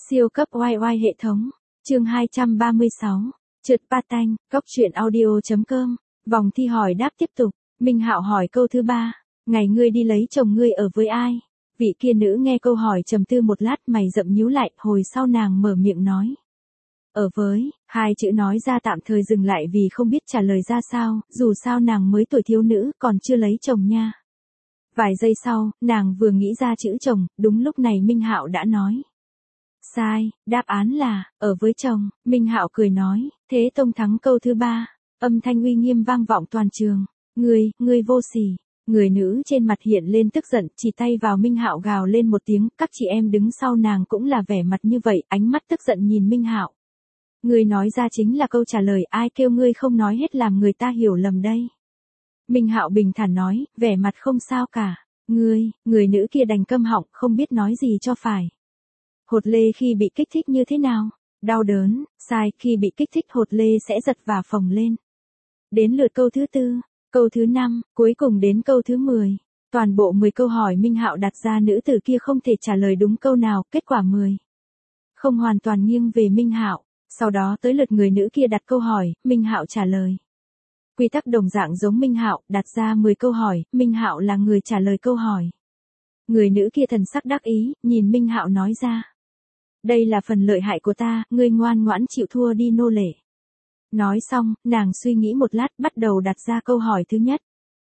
Siêu cấp oai oai hệ thống. Chương 236. Trượt patin, cốc truyện audio.com. Vòng thi hỏi đáp tiếp tục. Minh Hạo hỏi câu thứ 3. Ngày ngươi đi lấy chồng ngươi ở với ai? Vị kia nữ nghe câu hỏi trầm tư một lát, mày rậm nhíu lại, hồi sau nàng mở miệng nói. Ở với, hai chữ nói ra tạm thời dừng lại vì không biết trả lời ra sao, dù sao nàng mới tuổi thiếu nữ, còn chưa lấy chồng nha. Vài giây sau, nàng vừa nghĩ ra chữ chồng, đúng lúc này Minh Hạo đã nói. Sai, đáp án là, ở với chồng. Minh Hạo cười nói, Thế Tông thắng câu thứ 3. Âm thanh uy nghiêm vang vọng toàn trường. Ngươi vô sỉ. Người nữ trên mặt hiện lên tức giận, chỉ tay vào Minh Hạo gào lên một tiếng, các chị em đứng sau nàng cũng là vẻ mặt như vậy, ánh mắt tức giận nhìn Minh Hạo. Ngươi nói ra chính là câu trả lời, ai kêu ngươi không nói hết làm người ta hiểu lầm đây. Minh Hạo bình thản nói, vẻ mặt không sao cả. Người nữ kia đành câm họng, không biết nói gì cho phải. Hột lê khi bị kích thích như thế nào? Đau đớn, sai, khi bị kích thích hột lê sẽ giật và phồng lên. Đến lượt câu thứ 4, câu thứ 5, cuối cùng đến câu thứ 10. Toàn bộ 10 câu hỏi Minh Hạo đặt ra nữ tử kia không thể trả lời đúng câu nào, kết quả 10. Không hoàn toàn nghiêng về Minh Hạo, sau đó tới lượt người nữ kia đặt câu hỏi, Minh Hạo trả lời. Quy tắc đồng dạng giống Minh Hạo, đặt ra 10 câu hỏi, Minh Hạo là người trả lời câu hỏi. Người nữ kia thần sắc đắc ý, nhìn Minh Hạo nói ra. Đây là phần lợi hại của ta, ngươi ngoan ngoãn chịu thua đi nô lệ. Nói xong, nàng suy nghĩ một lát, bắt đầu đặt ra câu hỏi thứ nhất.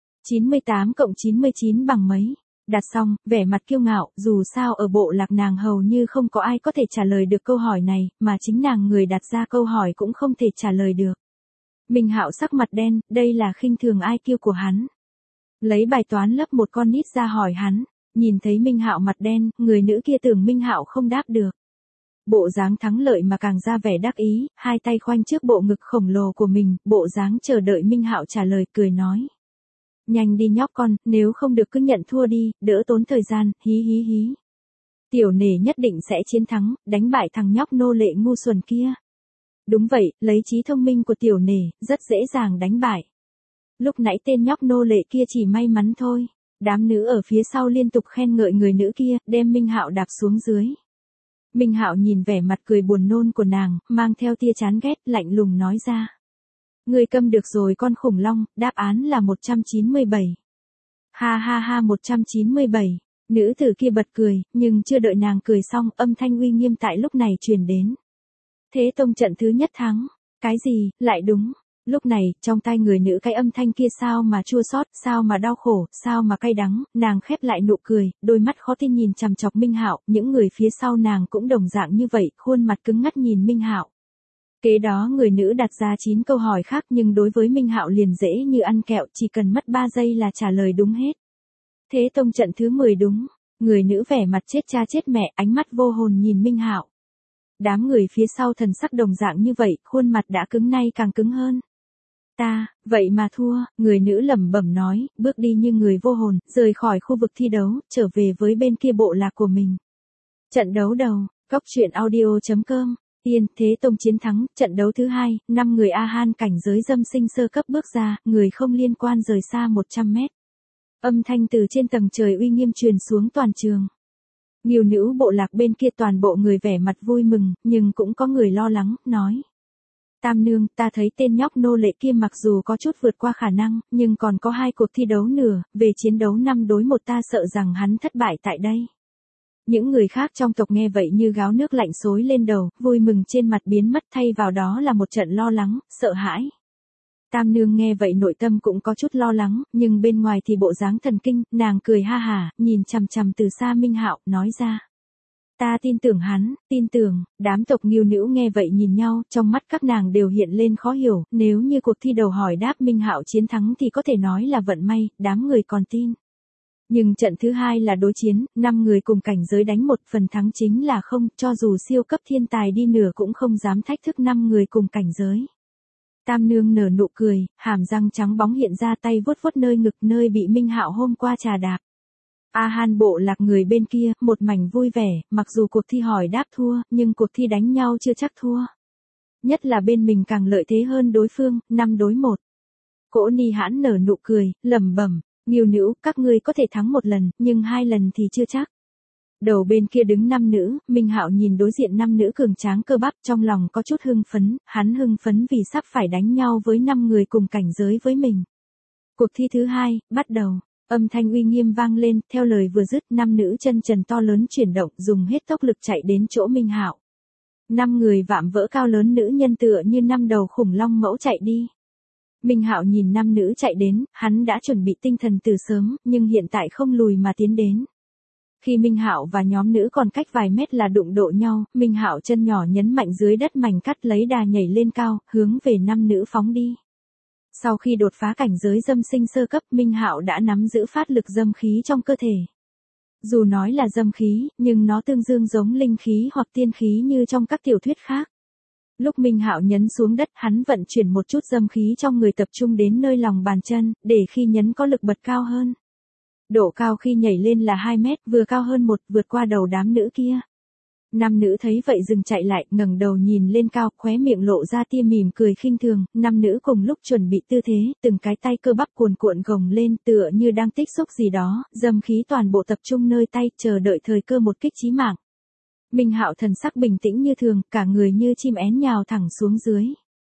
98 cộng 99 bằng mấy? Đặt xong, vẻ mặt kiêu ngạo, dù sao ở bộ lạc nàng hầu như không có ai có thể trả lời được câu hỏi này, mà chính nàng người đặt ra câu hỏi cũng không thể trả lời được. Minh Hạo sắc mặt đen, đây là khinh thường IQ của hắn. Lấy bài toán lớp một con nít ra hỏi hắn, nhìn thấy Minh Hạo mặt đen, người nữ kia tưởng Minh Hạo không đáp được. Bộ dáng thắng lợi mà càng ra vẻ đắc ý, hai tay khoanh trước bộ ngực khổng lồ của mình, bộ dáng chờ đợi Minh Hạo trả lời, cười nói. Nhanh đi nhóc con, nếu không được cứ nhận thua đi, đỡ tốn thời gian, hí hí hí. Tiểu nể nhất định sẽ chiến thắng, đánh bại thằng nhóc nô lệ ngu xuẩn kia. Đúng vậy, lấy trí thông minh của tiểu nể, rất dễ dàng đánh bại. Lúc nãy tên nhóc nô lệ kia chỉ may mắn thôi. Đám nữ ở phía sau liên tục khen ngợi người nữ kia, đem Minh Hạo đạp xuống dưới. Minh Hạo nhìn vẻ mặt cười buồn nôn của nàng, mang theo tia chán ghét, lạnh lùng nói ra. Ngươi câm được rồi con khủng long, đáp án là 197. Ha ha ha 197. Nữ tử kia bật cười, nhưng chưa đợi nàng cười xong, âm thanh uy nghiêm tại lúc này truyền đến. Thế Tông trận thứ nhất thắng. Cái gì, lại đúng. Lúc này, trong tai người nữ cái âm thanh kia sao mà chua xót, sao mà đau khổ, sao mà cay đắng, nàng khép lại nụ cười, đôi mắt khó tin nhìn chằm chọc Minh Hạo, những người phía sau nàng cũng đồng dạng như vậy, khuôn mặt cứng ngắt nhìn Minh Hạo. Kế đó người nữ đặt ra 9 câu hỏi khác nhưng đối với Minh Hạo liền dễ như ăn kẹo, chỉ cần mất 3 giây là trả lời đúng hết. Thế Tông trận thứ 10 đúng. Người nữ vẻ mặt chết cha chết mẹ, ánh mắt vô hồn nhìn Minh Hạo. Đám người phía sau thần sắc đồng dạng như vậy, khuôn mặt đã cứng nay càng cứng hơn. Ta, vậy mà thua, người nữ lẩm bẩm nói, bước đi như người vô hồn, rời khỏi khu vực thi đấu, trở về với bên kia bộ lạc của mình. Trận đấu đầu, cốc truyện audio.com, Tiên, Thế Tông chiến thắng, trận đấu thứ 2, 5 người A-han cảnh giới dâm sinh sơ cấp bước ra, người không liên quan rời xa 100 mét. Âm thanh từ trên tầng trời uy nghiêm truyền xuống toàn trường. Nhiều nữ bộ lạc bên kia toàn bộ người vẻ mặt vui mừng, nhưng cũng có người lo lắng, nói. Tam nương, ta thấy tên nhóc nô lệ kia mặc dù có chút vượt qua khả năng, nhưng còn có 2 cuộc thi đấu nữa, về chiến đấu 5 đối 1 ta sợ rằng hắn thất bại tại đây. Những người khác trong tộc nghe vậy như gáo nước lạnh xối lên đầu, vui mừng trên mặt biến mất thay vào đó là một trận lo lắng, sợ hãi. Tam nương nghe vậy nội tâm cũng có chút lo lắng, nhưng bên ngoài thì bộ dáng thần kinh, nàng cười ha hả, nhìn chằm chằm từ xa Minh Hạo, nói ra. Ta tin tưởng hắn, tin tưởng, đám tộc Nghiêu Nữ nghe vậy nhìn nhau, trong mắt các nàng đều hiện lên khó hiểu, nếu như cuộc thi đầu hỏi đáp Minh Hạo chiến thắng thì có thể nói là vận may, đám người còn tin. Nhưng trận thứ 2 là đối chiến, 5 người cùng cảnh giới đánh một, phần thắng chính là không, cho dù siêu cấp thiên tài đi nửa cũng không dám thách thức 5 người cùng cảnh giới. Tam nương nở nụ cười, hàm răng trắng bóng hiện ra, tay vuốt vuốt nơi ngực nơi bị Minh Hạo hôm qua trà đạp. A-han bộ lạc người bên kia, một mảnh vui vẻ, mặc dù cuộc thi hỏi đáp thua, nhưng cuộc thi đánh nhau chưa chắc thua. Nhất là bên mình càng lợi thế hơn đối phương, 5 đối 1. Cỗ Ni Hãn nở nụ cười, lẩm bẩm, Nghiêu Nữ, các ngươi có thể thắng 1 lần, nhưng 2 lần thì chưa chắc. Đầu bên kia đứng 5 nữ, Minh Hạo nhìn đối diện 5 nữ cường tráng cơ bắp, trong lòng có chút hưng phấn, hắn hưng phấn vì sắp phải đánh nhau với 5 người cùng cảnh giới với mình. Cuộc thi thứ 2, bắt đầu. Âm thanh uy nghiêm vang lên, theo lời vừa dứt, 5 nữ chân trần to lớn chuyển động, dùng hết tốc lực chạy đến chỗ Minh Hạo. 5 người vạm vỡ cao lớn nữ nhân tựa như 5 đầu khủng long mẫu chạy đi. Minh Hạo nhìn 5 nữ chạy đến, hắn đã chuẩn bị tinh thần từ sớm, nhưng hiện tại không lùi mà tiến đến. Khi Minh Hạo và nhóm nữ còn cách vài mét là đụng độ nhau, Minh Hạo chân nhỏ nhấn mạnh dưới đất mảnh cắt lấy đà nhảy lên cao, hướng về 5 nữ phóng đi. Sau khi đột phá cảnh giới dâm sinh sơ cấp, Minh Hạo đã nắm giữ phát lực dâm khí trong cơ thể. Dù nói là dâm khí, nhưng nó tương đương giống linh khí hoặc tiên khí như trong các tiểu thuyết khác. Lúc Minh Hạo nhấn xuống đất, hắn vận chuyển một chút dâm khí trong người tập trung đến nơi lòng bàn chân, để khi nhấn có lực bật cao hơn. Độ cao khi nhảy lên là 2 mét, vừa cao hơn vượt qua đầu đám nữ kia. 5 nữ thấy vậy dừng chạy lại, ngẩng đầu nhìn lên cao, khóe miệng lộ ra tia mỉm cười khinh thường. 5 nữ cùng lúc chuẩn bị tư thế, từng cái tay cơ bắp cuồn cuộn gồng lên, tựa như đang tích xúc gì đó, dâm khí toàn bộ tập trung nơi tay, chờ đợi thời cơ một kích chí mạng. Minh Hạo thần sắc bình tĩnh như thường, cả người như chim én nhào thẳng xuống dưới.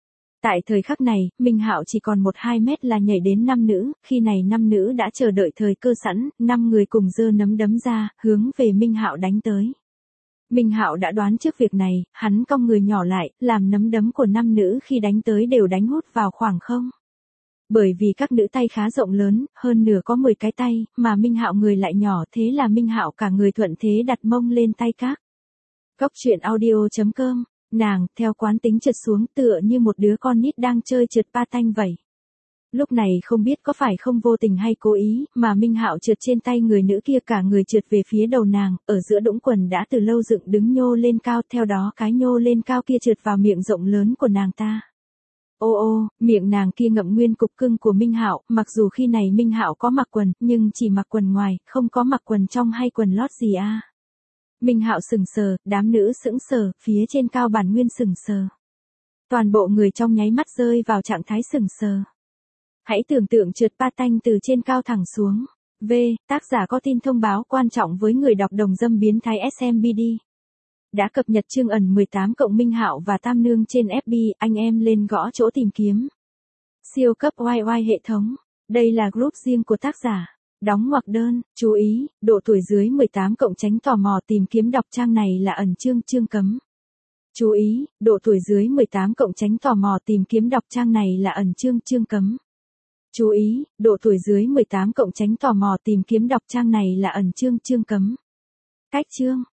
Tại thời khắc này, Minh Hạo chỉ còn 1-2 mét là nhảy đến 5 nữ, khi này 5 nữ đã chờ đợi thời cơ sẵn, 5 người cùng giơ nắm đấm ra, hướng về Minh Hạo đánh tới. Minh Hạo đã đoán trước việc này, hắn cong người nhỏ lại, làm nắm đấm của 5 nữ khi đánh tới đều đánh hút vào khoảng không. Bởi vì các nữ tay khá rộng lớn, hơn nửa có 10 cái tay, mà Minh Hạo người lại nhỏ, thế là Minh Hạo cả người thuận thế đặt mông lên tay các. Cốc truyện audio.com, nàng, theo quán tính trượt xuống tựa như một đứa con nít đang chơi trượt patin vậy. Lúc này không biết có phải không vô tình hay cố ý, mà Minh Hạo trượt trên tay người nữ kia, cả người trượt về phía đầu nàng, ở giữa đũng quần đã từ lâu dựng đứng nhô lên cao, theo đó cái nhô lên cao kia trượt vào miệng rộng lớn của nàng ta. Ô ô, miệng nàng kia ngậm nguyên cục cưng của Minh Hạo, mặc dù khi này Minh Hạo có mặc quần, nhưng chỉ mặc quần ngoài, không có mặc quần trong hay quần lót gì à. Minh Hạo sững sờ, đám nữ sững sờ, phía trên cao bản nguyên sững sờ. Toàn bộ người trong nháy mắt rơi vào trạng thái sững sờ. Hãy tưởng tượng trượt patin từ trên cao thẳng xuống. Tác giả có tin thông báo quan trọng với người đọc đồng dâm biến thái SMBD. Đã cập nhật chương ẩn 18 cộng Minh Hạo và Tam Nương trên FB, anh em lên gõ chỗ tìm kiếm. Siêu cấp YY hệ thống. Đây là group riêng của tác giả. Đóng ngoặc đơn, chú ý, độ tuổi dưới 18 cộng tránh tò mò tìm kiếm đọc trang này là ẩn chương cấm. Chú ý, độ tuổi dưới 18 cộng tránh tò mò tìm kiếm đọc trang này là ẩn chương cấm. Chú ý, độ tuổi dưới 18 cộng tránh tò mò tìm kiếm đọc trang này là ẩn chương cấm. Cách chương.